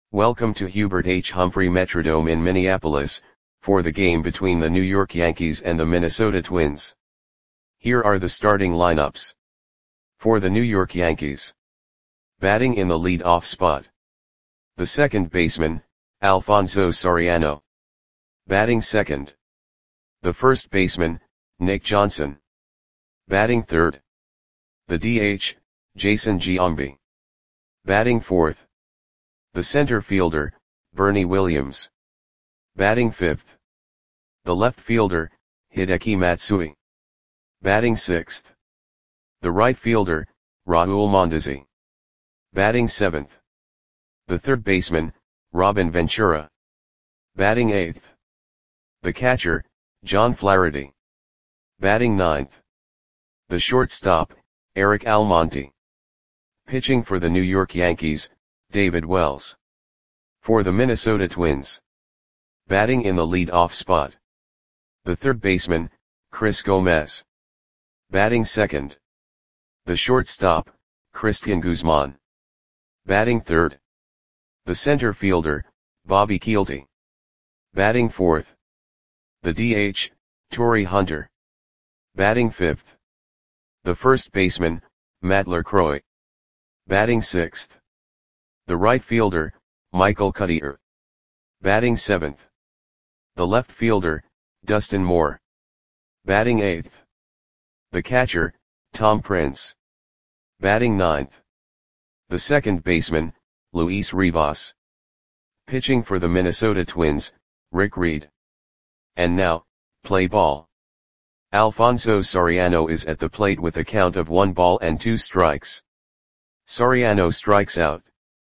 Welcome to Hubert H. Humphrey Metrodome in Minneapolis, for the game between the New York Yankees and the Minnesota Twins. Here are the starting lineups. For the New York Yankees. Batting in the lead-off spot. The second baseman, Alfonso Soriano. Batting second. The first baseman, Nick Johnson. Batting third. The DH, Jason Giambi. Batting fourth. The center fielder, Bernie Williams. Batting fifth. The left fielder, Hideki Matsui. Batting sixth. The right fielder, Raul Mondesi. Batting seventh. The third baseman, Robin Ventura. Batting eighth. The catcher, John Flaherty. Batting ninth. The shortstop, Eric Almonte. Pitching for the New York Yankees, David Wells. For the Minnesota Twins. Batting in the lead-off spot. The third baseman, Chris Gomez. Batting second. The shortstop, Cristian Guzman. Batting third. The center fielder, Bobby Kielty. Batting fourth. The DH, Torii Hunter. Batting fifth. The first baseman, Matt LaCroix. Batting sixth. The right fielder, Michael Cuddyer. Batting seventh. The left fielder, Dustin Moore. Batting eighth. The catcher, Tom Prince. Batting ninth. The second baseman, Luis Rivas. Pitching for the Minnesota Twins, Rick Reed. And now, play ball. Alfonso Soriano is at the plate with a count of 1 ball and 2 strikes. Soriano strikes out.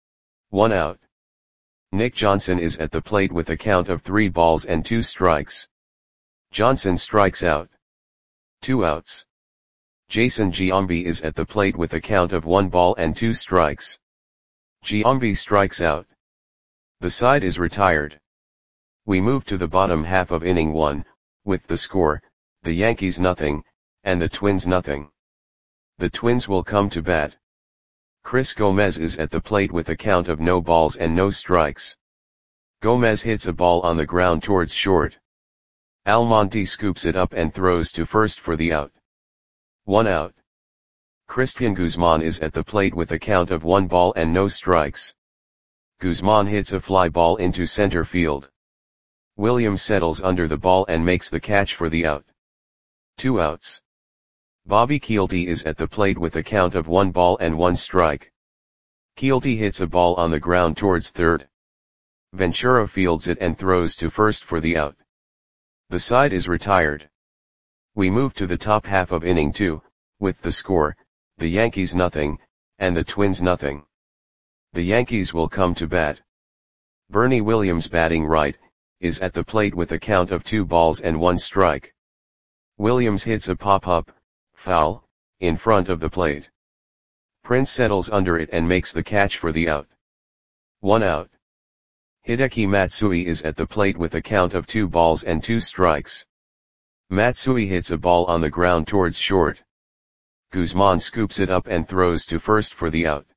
1 out. Nick Johnson is at the plate with a count of 3 balls and 2 strikes. Johnson strikes out. 2 outs. Jason Giambi is at the plate with a count of 1 ball and 2 strikes. Giambi strikes out. The side is retired. We move to the bottom half of inning 1, with the score, the Yankees nothing, and the Twins nothing. The Twins will come to bat. Chris Gomez is at the plate with a count of no balls and no strikes. Gomez hits a ball on the ground towards short. Almonte scoops it up and throws to first for the out. 1 out. Cristian Guzman is at the plate with a count of 1 ball and no strikes. Guzman hits a fly ball into center field. Williams settles under the ball and makes the catch for the out. 2 outs. Bobby Kielty is at the plate with a count of 1 ball and 1 strike. Kielty hits a ball on the ground towards third. Ventura fields it and throws to first for the out. The side is retired. We move to the top half of inning 2, with the score, the Yankees nothing, and the Twins nothing. The Yankees will come to bat. Bernie Williams batting right, is at the plate with a count of 2 balls and 1 strike. Williams hits a pop-up, foul, in front of the plate. Prince settles under it and makes the catch for the out. 1 out. Hideki Matsui is at the plate with a count of 2 balls and 2 strikes. Matsui hits a ball on the ground towards short. Guzman scoops it up and throws to first for the out.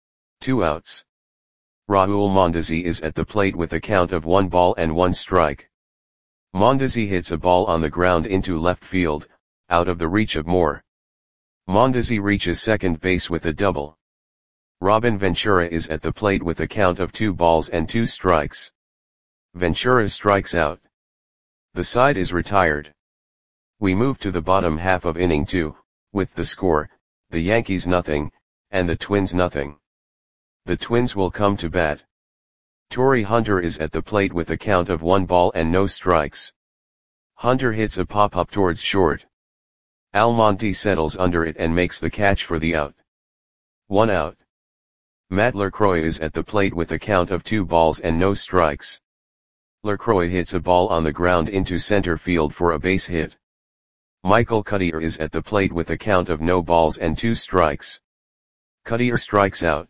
2 outs. Raul Mondesi is at the plate with a count of 1 ball and 1 strike. Mondesi hits a ball on the ground into left field, out of the reach of Moore. Mondesi reaches second base with a double. Robin Ventura is at the plate with a count of 2 balls and 2 strikes. Ventura strikes out. The side is retired. We move to the bottom half of inning 2, with the score, the Yankees nothing, and the Twins nothing. The Twins will come to bat. Torii Hunter is at the plate with a count of 1 ball and no strikes. Hunter hits a pop-up towards short. Almonte settles under it and makes the catch for the out. 1 out. Matt LaCroix is at the plate with a count of 2 balls and no strikes. LaCroix hits a ball on the ground into center field for a base hit. Michael Cuddyer is at the plate with a count of no balls and 2 strikes. Cuddyer strikes out.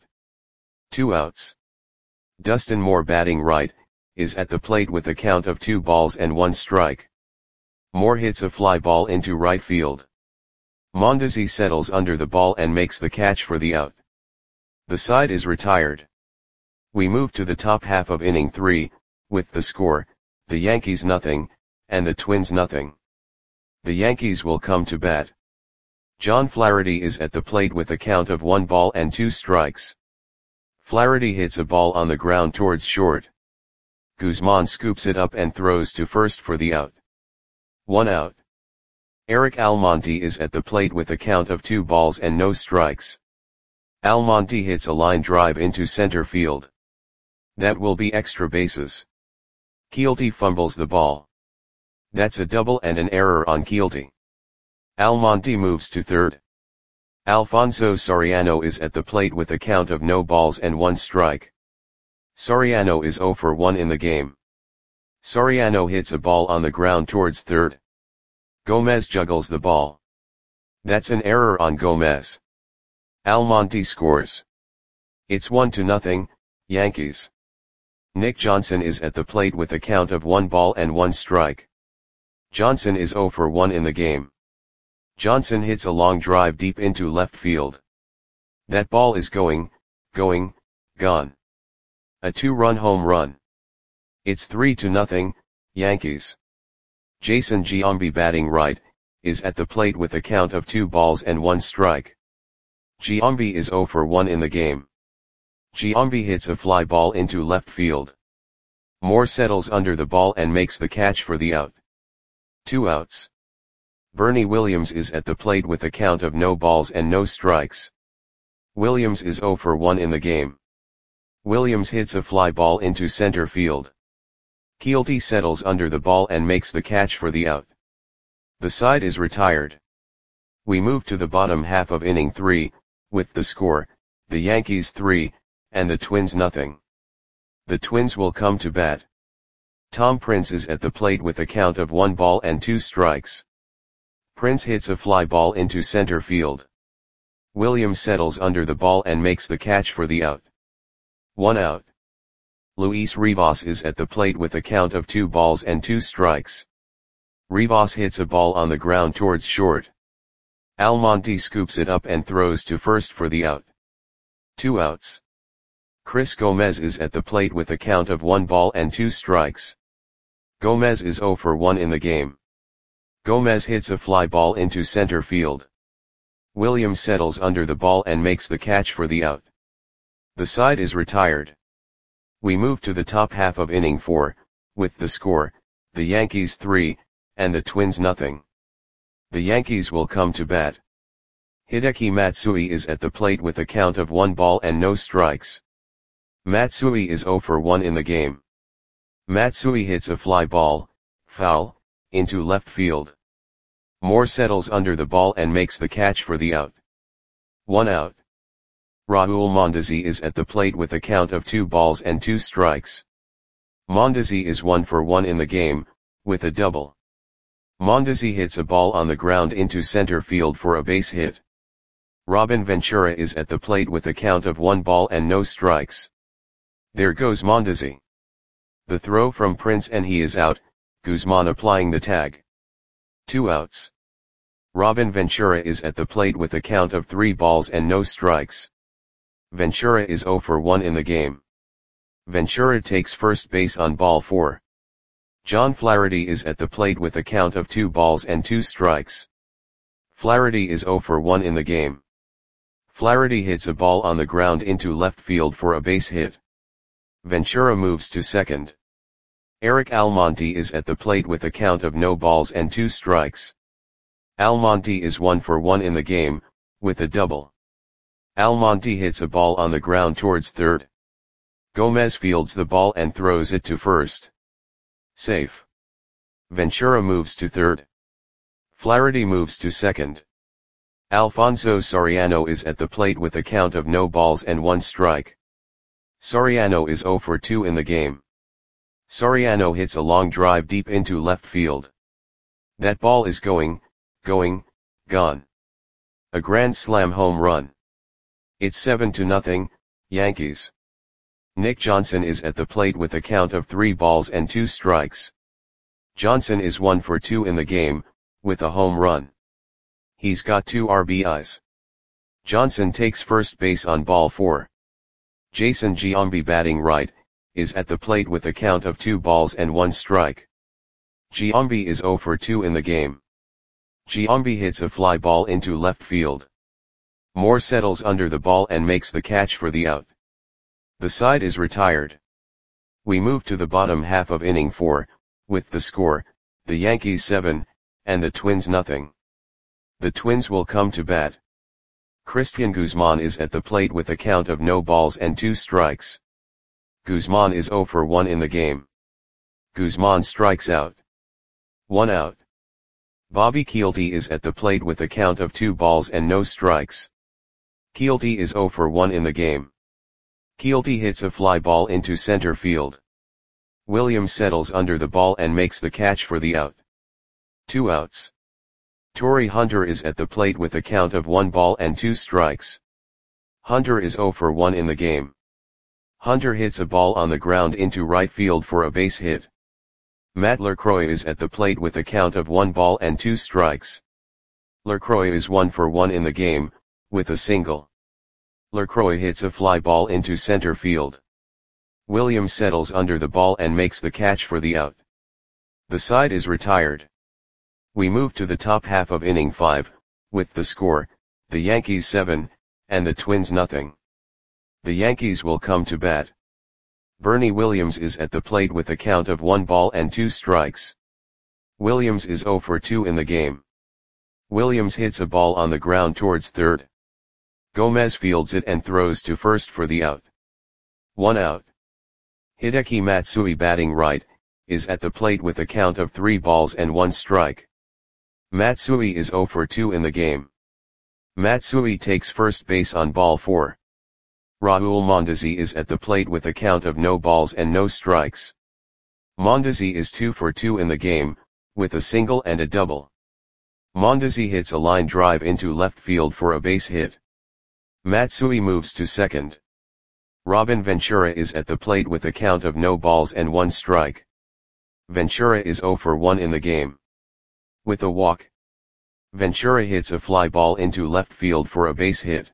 2 outs. Dustin Moore batting right, is at the plate with a count of 2 balls and 1 strike. Moore hits a fly ball into right field. Mondesi settles under the ball and makes the catch for the out. The side is retired. We move to the top half of inning 3, with the score, the Yankees nothing, and the Twins nothing. The Yankees will come to bat. John Flaherty is at the plate with a count of 1 ball and 2 strikes. Flaherty hits a ball on the ground towards short. Guzman scoops it up and throws to first for the out. 1 out. Eric Almonte is at the plate with a count of 2 balls and no strikes. Almonte hits a line drive into center field. That will be extra bases. Keelty fumbles the ball. That's a double and an error on Keelty. Almonte moves to third. Alfonso Soriano is at the plate with a count of no balls and 1 strike. Soriano is 0 for 1 in the game. Soriano hits a ball on the ground towards third. Gomez juggles the ball. That's an error on Gomez. Almonte scores. It's 1-0, Yankees. Nick Johnson is at the plate with a count of 1 ball and 1 strike. Johnson is 0 for 1 in the game. Johnson hits a long drive deep into left field. That ball is going, gone. A 2-run home run. It's 3-0, Yankees. Jason Giambi, batting right, is at the plate with a count of 2 balls and 1 strike. Giambi is 0 for 1 in the game. Giambi hits a fly ball into left field. Moore settles under the ball and makes the catch for the out. 2 outs. Bernie Williams is at the plate with a count of no balls and no strikes. Williams is 0 for 1 in the game. Williams hits a fly ball into center field. Keelty settles under the ball and makes the catch for the out. The side is retired. We move to the bottom half of inning 3, with the score, the Yankees 3, and the Twins nothing. The Twins will come to bat. Tom Prince is at the plate with a count of 1 ball and 2 strikes. Prince hits a fly ball into center field. Williams settles under the ball and makes the catch for the out. 1 out. Luis Rivas is at the plate with a count of 2 balls and 2 strikes. Rivas hits a ball on the ground towards short. Almonte scoops it up and throws to first for the out. 2 outs. Chris Gomez is at the plate with a count of 1 ball and 2 strikes. Gomez is 0 for 1 in the game. Gomez hits a fly ball into center field. Williams settles under the ball and makes the catch for the out. The side is retired. We move to the top half of inning 4, with the score, the Yankees 3, and the Twins nothing. The Yankees will come to bat. Hideki Matsui is at the plate with a count of 1 ball and no strikes. Matsui is 0 for 1 in the game. Matsui hits a fly ball, foul, into left field. Moore settles under the ball and makes the catch for the out. 1 out. Raul Mondesi is at the plate with a count of 2 balls and 2 strikes. Mondesi is 1 for 1 in the game, with a double. Mondesi hits a ball on the ground into center field for a base hit. Robin Ventura is at the plate with a count of 1 ball and no strikes. There goes Mondesi. The throw from Prince and he is out, Guzman applying the tag. 2 outs. Robin Ventura is at the plate with a count of 3 balls and no strikes. Ventura is 0 for 1 in the game. Ventura takes first base on ball 4. John Flaherty is at the plate with a count of 2 balls and 2 strikes. Flaherty is 0 for 1 in the game. Flaherty hits a ball on the ground into left field for a base hit. Ventura moves to second. Eric Almonte is at the plate with a count of no balls and 2 strikes. Almonte is 1 for 1 in the game, with a double. Almonte hits a ball on the ground towards third. Gomez fields the ball and throws it to first. Safe. Ventura moves to third. Flaherty moves to second. Alfonso Soriano is at the plate with a count of no balls and 1 strike. Soriano is 0 for 2 in the game. Soriano hits a long drive deep into left field. That ball is going, gone. A grand slam home run. It's 7-0, Yankees. Nick Johnson is at the plate with a count of 3 balls and 2 strikes. Johnson is 1 for 2 in the game, with a home run. He's got 2 RBIs. Johnson takes first base on ball 4. Jason Giambi batting right, is at the plate with a count of 2 balls and 1 strike. Giambi is 0 for 2 in the game. Giambi hits a fly ball into left field. Moore settles under the ball and makes the catch for the out. The side is retired. We move to the bottom half of inning 4, with the score, the Yankees 7, and the Twins nothing. The Twins will come to bat. Cristian Guzman is at the plate with a count of no balls and 2 strikes. Guzman is 0 for 1 in the game. Guzman strikes out. 1 out. Bobby Kielty is at the plate with a count of 2 balls and no strikes. Kielty is 0 for 1 in the game. Kielty hits a fly ball into center field. Williams settles under the ball and makes the catch for the out. 2 outs. Torii Hunter is at the plate with a count of 1 ball and 2 strikes. Hunter is 0 for 1 in the game. Hunter hits a ball on the ground into right field for a base hit. Matt LaCroix is at the plate with a count of 1 ball and 2 strikes. LaCroix is 1 for 1 in the game, with a single. LaCroix hits a fly ball into center field. Williams settles under the ball and makes the catch for the out. The side is retired. We move to the top half of inning 5, with the score, the Yankees 7, and the Twins nothing. The Yankees will come to bat. Bernie Williams is at the plate with a count of 1 ball and 2 strikes. Williams is 0 for 2 in the game. Williams hits a ball on the ground towards third. Gomez fields it and throws to first for the out. 1 out. Hideki Matsui batting right, is at the plate with a count of 3 balls and 1 strike. Matsui is 0 for 2 in the game. Matsui takes first base on ball 4. Raul Mondesi is at the plate with a count of no balls and no strikes. Mondesi is 2 for 2 in the game, with a single and a double. Mondesi hits a line drive into left field for a base hit. Matsui moves to second. Robin Ventura is at the plate with a count of no balls and 1 strike. Ventura is 0 for 1 in the game. With a walk, Ventura hits a fly ball into left field for a base hit.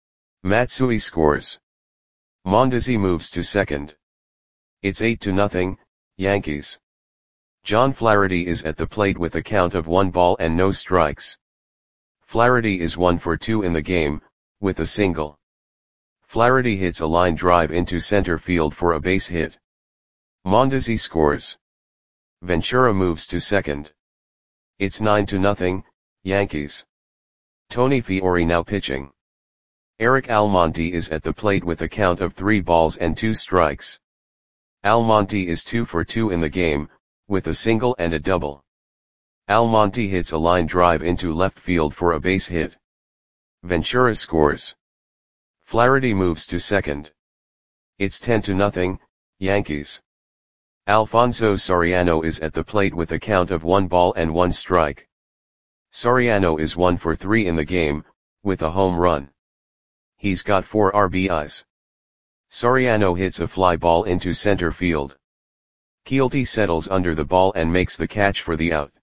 Matsui scores. Mondesi moves to second. It's 8-0, Yankees. John Flaherty is at the plate with a count of 1 ball and no strikes. Flaherty is 1 for 2 in the game, with a single. Flaherty hits a line drive into center field for a base hit. Mondesi scores. Ventura moves to second. It's 9-0, Yankees. Tony Fiore now pitching. Eric Almonte is at the plate with a count of 3 balls and 2 strikes. Almonte is 2 for 2 in the game, with a single and a double. Almonte hits a line drive into left field for a base hit. Ventura scores. Flaherty moves to second. It's 10-0, Yankees. Alfonso Soriano is at the plate with a count of 1 ball and 1 strike. Soriano is 1 for 3 in the game, with a home run. He's got 4 RBIs. Soriano hits a fly ball into center field. Kielty settles under the ball and makes the catch for the out.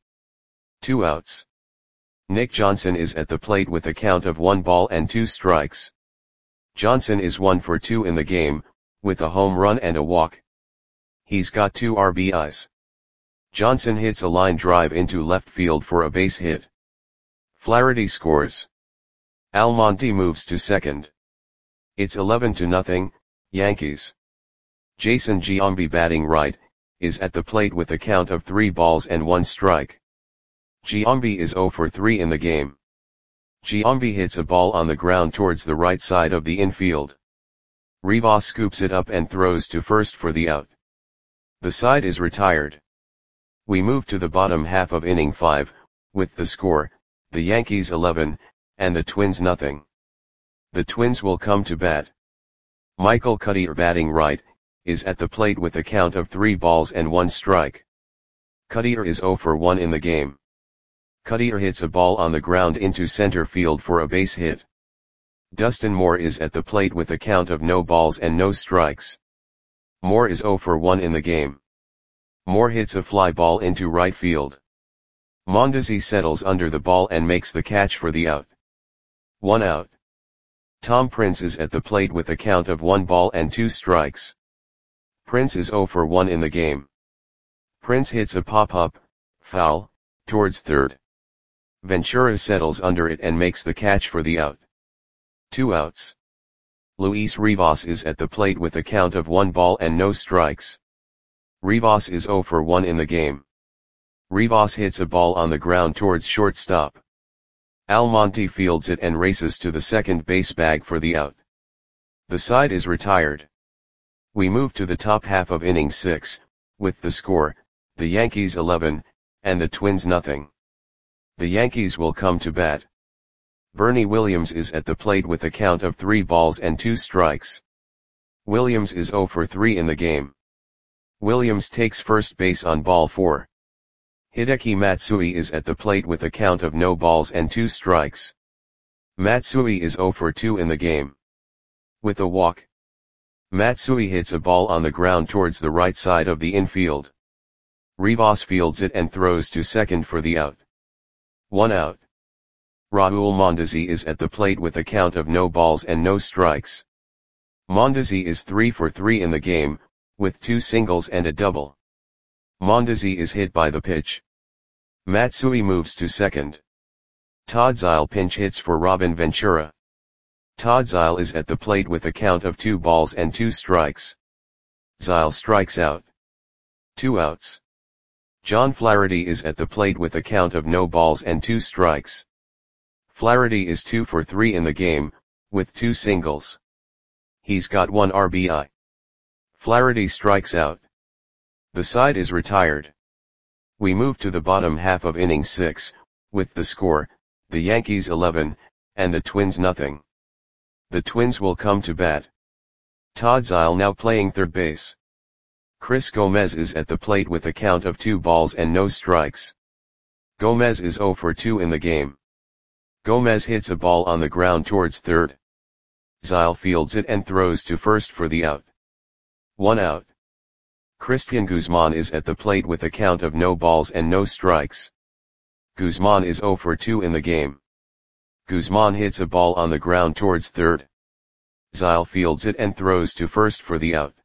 2 outs. Nick Johnson is at the plate with a count of 1 ball and 2 strikes. Johnson is 1 for 2 in the game, with a home run and a walk. He's got 2 RBIs. Johnson hits a line drive into left field for a base hit. Flaherty scores. Almonte moves to second. It's 11-0, Yankees. Jason Giambi batting right, is at the plate with a count of 3 balls and 1 strike. Giambi is 0 for 3 in the game. Giambi hits a ball on the ground towards the right side of the infield. Rivas scoops it up and throws to first for the out. The side is retired. We move to the bottom half of inning 5, with the score, the Yankees 11, and the Twins nothing. The Twins will come to bat. Michael Cuddyer batting right, is at the plate with a count of 3 balls and 1 strike. Cuddyer is 0 for 1 in the game. Cuddyer hits a ball on the ground into center field for a base hit. Dustin Moore is at the plate with a count of no balls and no strikes. Moore is 0 for 1 in the game. Moore hits a fly ball into right field. Mondesi settles under the ball and makes the catch for the out. 1 out. Tom Prince is at the plate with a count of 1 ball and 2 strikes. Prince is 0 for 1 in the game. Prince hits a pop-up, foul, towards third. Ventura settles under it and makes the catch for the out. 2 outs. Luis Rivas is at the plate with a count of 1 ball and no strikes. Rivas is 0 for 1 in the game. Rivas hits a ball on the ground towards shortstop. Almonte fields it and races to the second base bag for the out. The side is retired. We move to the top half of inning 6, with the score, the Yankees 11, and the Twins nothing. The Yankees will come to bat. Bernie Williams is at the plate with a count of 3 balls and 2 strikes. Williams is 0 for 3 in the game. Williams takes first base on ball 4. Hideki Matsui is at the plate with a count of no balls and 2 strikes. Matsui is 0 for 2 in the game. With a walk, Matsui hits a ball on the ground towards the right side of the infield. Rivas fields it and throws to second for the out. 1 out. Raul Mondesi is at the plate with a count of no balls and no strikes. Mondesi is 3 for 3 in the game, with 2 singles and a double. Mondesi is hit by the pitch. Matsui moves to second. Todd Zeile pinch hits for Robin Ventura. Todd Zeile is at the plate with a count of 2 balls and 2 strikes. Zeile strikes out. 2 outs. John Flaherty is at the plate with a count of no balls and 2 strikes. Flaherty is 2 for 3 in the game, with 2 singles. He's got 1 RBI. Flaherty strikes out. The side is retired. We move to the bottom half of inning 6, with the score, the Yankees 11, and the Twins nothing. The Twins will come to bat. Todd Zeile now playing third base. Chris Gomez is at the plate with a count of 2 balls and no strikes. Gomez is 0 for 2 in the game. Gomez hits a ball on the ground towards third. Zeile fields it and throws to first for the out. 1 out. Christian Guzman is at the plate with a count of no balls and no strikes. Guzman is 0 for 2 in the game. Guzman hits a ball on the ground towards third. Zeile fields it and throws to first for the out.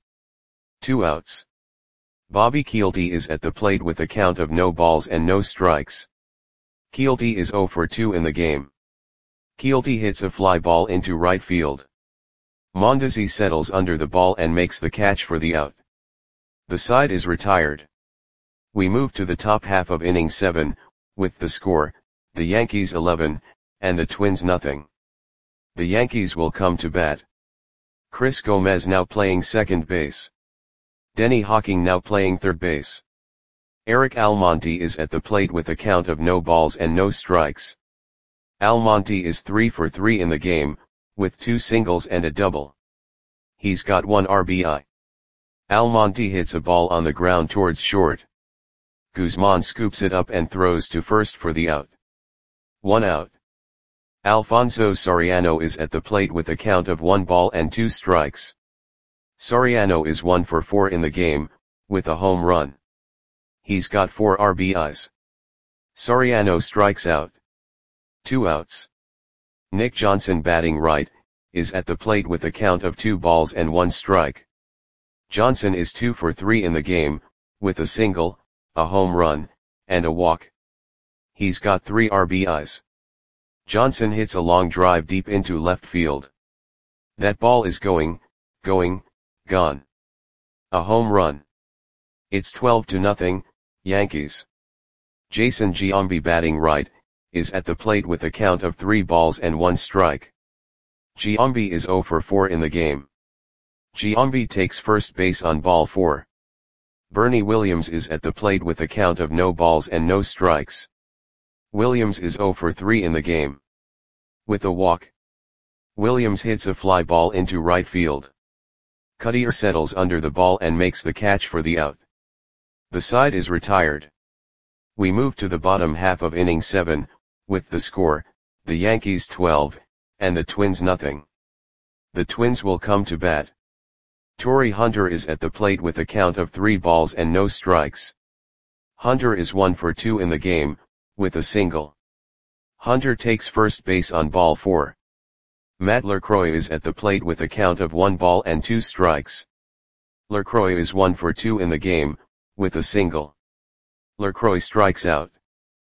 2 outs. Bobby Kielty is at the plate with a count of no balls and no strikes. Kielty is 0 for 2 in the game. Kielty hits a fly ball into right field. Mondesi settles under the ball and makes the catch for the out. The side is retired. We move to the top half of inning 7, with the score, the Yankees 11, and the Twins nothing. The Yankees will come to bat. Chris Gomez now playing second base. Denny Hawking now playing third base. Eric Almonte is at the plate with a count of no balls and no strikes. Almonte is 3 for 3 in the game, with 2 singles and a double. He's got 1 RBI. Almonte hits a ball on the ground towards short. Guzman scoops it up and throws to first for the out. 1 out. Alfonso Soriano is at the plate with a count of 1 ball and 2 strikes. Soriano is 1 for 4 in the game, with a home run. He's got 4 RBIs. Soriano strikes out. 2 outs. Nick Johnson batting right, is at the plate with a count of 2 balls and 1 strike. Johnson is 2 for 3 in the game, with a single, a home run, and a walk. He's got 3 RBIs. Johnson hits a long drive deep into left field. That ball is going, gone. A home run. It's 12-0, Yankees. Jason Giambi batting right, is at the plate with a count of 3 balls and 1 strike. Giambi is 0 for 4 in the game. Giambi takes first base on ball 4. Bernie Williams is at the plate with a count of no balls and no strikes. Williams is 0 for 3 in the game. With a walk, Williams hits a fly ball into right field. Cuttier settles under the ball and makes the catch for the out. The side is retired. We move to the bottom half of inning 7, with the score, the Yankees 12, and the Twins nothing. The Twins will come to bat. Torrey Hunter is at the plate with a count of 3 balls and no strikes. Hunter is 1 for 2 in the game, with a single. Hunter takes first base on ball 4. Matt LaCroix is at the plate with a count of 1 ball and 2 strikes. LaCroix is 1 for 2 in the game, with a single. LaCroix strikes out.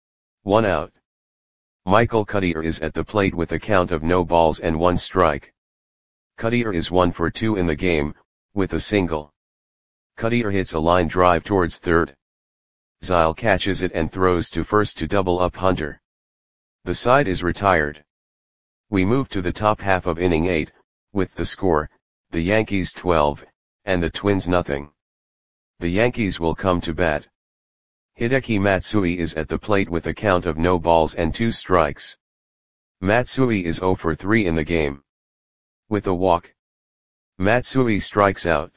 1 out. Michael Cuttier is at the plate with a count of no balls and 1 strike. Cuttier is 1 for 2 in the game, with a single. Cuttier hits a line drive towards third. Zile catches it and throws to first to double up Hunter. The side is retired. We move to the top half of inning 8, with the score, the Yankees 12, and the Twins nothing. The Yankees will come to bat. Hideki Matsui is at the plate with a count of no balls and 2 strikes. Matsui is 0 for 3 in the game. With a walk, Matsui strikes out.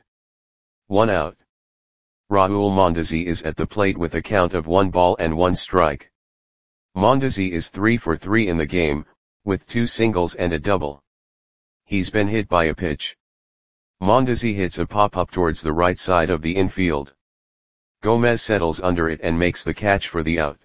1 out. Raul Mondesi is at the plate with a count of 1 ball and 1 strike. Mondesi is 3 for 3 in the game, with 2 singles and a double. He's been hit by a pitch. Mondesi hits a pop-up towards the right side of the infield. Gomez settles under it and makes the catch for the out.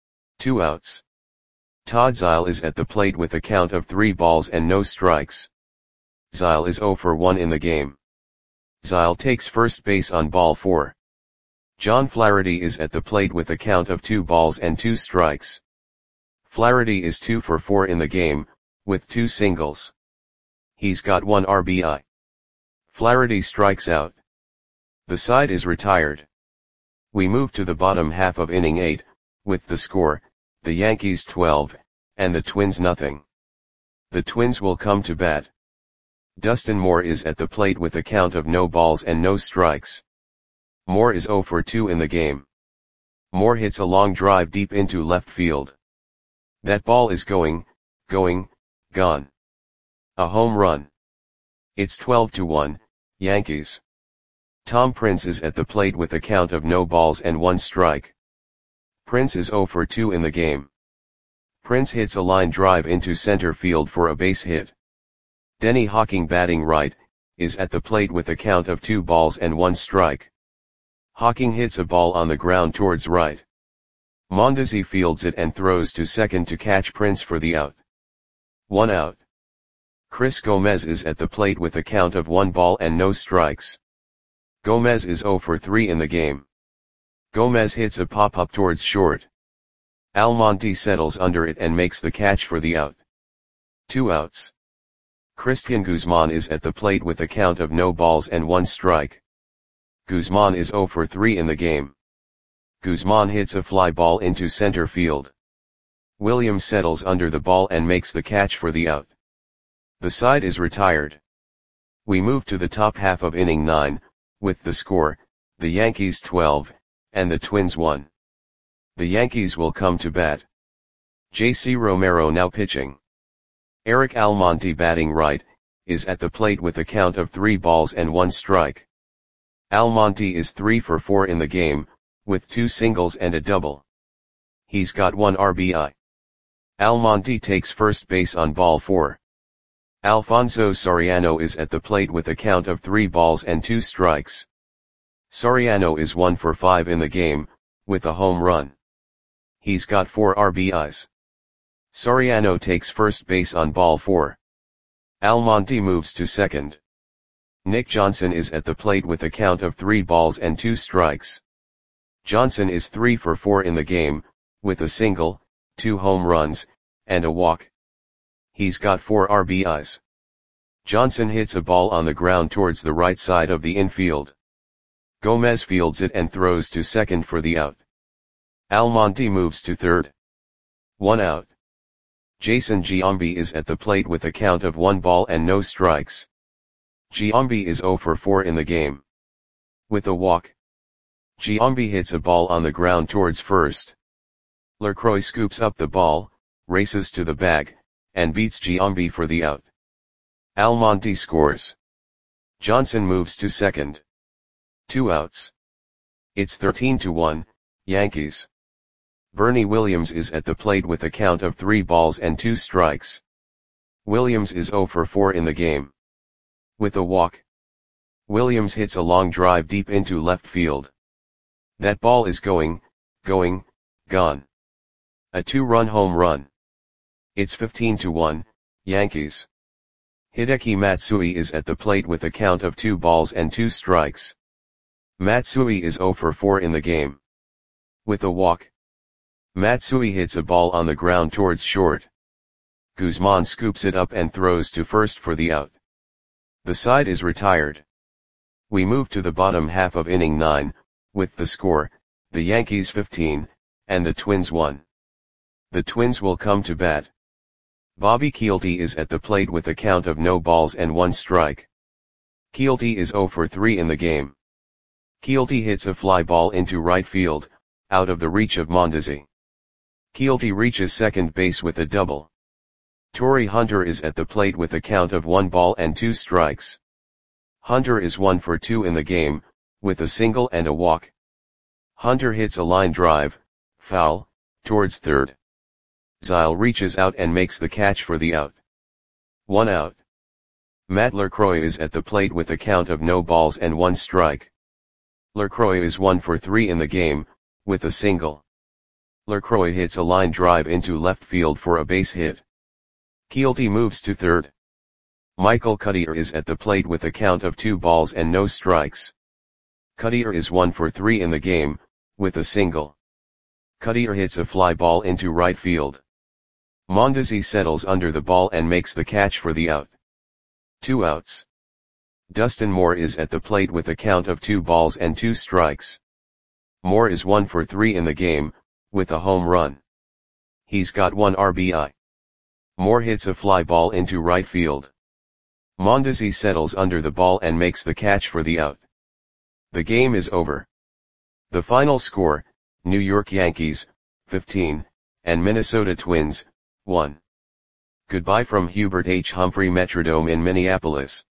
2 outs. Todd Zile is at the plate with a count of 3 balls and no strikes. Zile is 0 for 1 in the game. Zile takes first base on ball 4. John Flaherty is at the plate with a count of 2 balls and 2 strikes. Flaherty is 2 for 4 in the game, with 2 singles. He's got 1 RBI. Flaherty strikes out. The side is retired. We move to the bottom half of inning 8, with the score, the Yankees 12, and the Twins nothing. The Twins will come to bat. Dustin Moore is at the plate with a count of no balls and no strikes. Moore is 0 for 2 in the game. Moore hits a long drive deep into left field. That ball is going, gone. A home run. It's 12-1, Yankees. Tom Prince is at the plate with a count of no balls and 1 strike. Prince is 0 for 2 in the game. Prince hits a line drive into center field for a base hit. Denny Hawking, batting right, is at the plate with a count of 2 balls and 1 strike. Hawking hits a ball on the ground towards right. Mondesi fields it and throws to second to catch Prince for the out. 1 out. Chris Gomez is at the plate with a count of 1 ball and no strikes. Gomez is 0 for 3 in the game. Gomez hits a pop-up towards short. Almonte settles under it and makes the catch for the out. 2 outs. Christian Guzman is at the plate with a count of no balls and 1 strike. Guzman is 0 for 3 in the game. Guzman hits a fly ball into center field. Williams settles under the ball and makes the catch for the out. The side is retired. We move to the top half of inning 9, with the score, the Yankees 12, and the Twins 1. The Yankees will come to bat. J.C. Romero now pitching. Eric Almonte, batting right, is at the plate with a count of 3 balls and 1 strike. Almonte is 3 for 4 in the game, with 2 singles and a double. He's got 1 RBI. Almonte takes first base on ball 4. Alfonso Soriano is at the plate with a count of 3 balls and 2 strikes. Soriano is 1 for 5 in the game, with a home run. He's got 4 RBIs. Soriano takes first base on ball 4. Almonte moves to second. Nick Johnson is at the plate with a count of 3 balls and 2 strikes. Johnson is 3 for 4 in the game, with a single, 2 home runs, and a walk. He's got 4 RBIs. Johnson hits a ball on the ground towards the right side of the infield. Gomez fields it and throws to second for the out. Almonte moves to third. 1 out. Jason Giambi is at the plate with a count of 1 ball and no strikes. Giambi is 0 for 4 in the game. With a walk, Giambi hits a ball on the ground towards first. LaCroix scoops up the ball, races to the bag, and beats Giambi for the out. Almonte scores. Johnson moves to second. 2 outs. It's 13-1, Yankees. Bernie Williams is at the plate with a count of 3 balls and 2 strikes. Williams is 0 for 4 in the game. With a walk, Williams hits a long drive deep into left field. That ball is going, gone. A 2-run home run. It's 15-1, Yankees. Hideki Matsui is at the plate with a count of 2 balls and 2 strikes. Matsui is 0 for 4 in the game. With a walk, Matsui hits a ball on the ground towards short. Guzman scoops it up and throws to first for the out. The side is retired. We move to the bottom half of inning 9, with the score, the Yankees 15, and the Twins 1. The Twins will come to bat. Bobby Kielty is at the plate with a count of no balls and 1 strike. Kielty is 0 for 3 in the game. Kielty hits a fly ball into right field, out of the reach of Mondesi. Kielty reaches second base with a double. Torrey Hunter is at the plate with a count of 1 ball and 2 strikes. Hunter is 1 for 2 in the game, with a single and a walk. Hunter hits a line drive, foul, towards third. Zile reaches out and makes the catch for the out. 1 out. Matt LaCroix is at the plate with a count of no balls and 1 strike. LaCroix is 1 for 3 in the game, with a single. LaCroix hits a line drive into left field for a base hit. Kielty moves to third. Michael Cuddyer is at the plate with a count of 2 balls and no strikes. Cuddyer is 1 for 3 in the game, with a single. Cuddyer hits a fly ball into right field. Mondesi settles under the ball and makes the catch for the out. 2 outs. Dustin Moore is at the plate with a count of 2 balls and 2 strikes. Moore is 1 for 3 in the game, with a home run. He's got 1 RBI. Moore hits a fly ball into right field. Mondesi settles under the ball and makes the catch for the out. The game is over. The final score, New York Yankees, 15, and Minnesota Twins, 1. Goodbye from Hubert H. Humphrey Metrodome in Minneapolis.